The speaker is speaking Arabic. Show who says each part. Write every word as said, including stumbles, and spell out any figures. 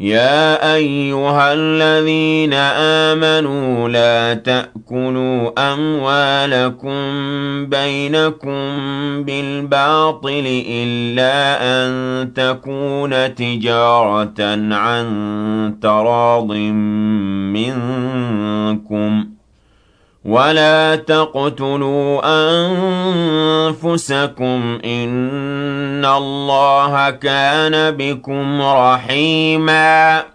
Speaker 1: يَا أَيُّهَا الَّذِينَ آمَنُوا لَا تَأْكُلُوا أَمْوَالَكُم بَيْنَكُم بِالْبَاطِلِ إِلَّا أَن تَكُونَ تِجَارَةً عَن تَرَاضٍ مِّنكُمْ ۚ وَلَا تَقْتُلُوا أَنفُسَكُمْ ۚ إِنَّ اللَّهَ كَانَ بِكُمْ رَحِيمًا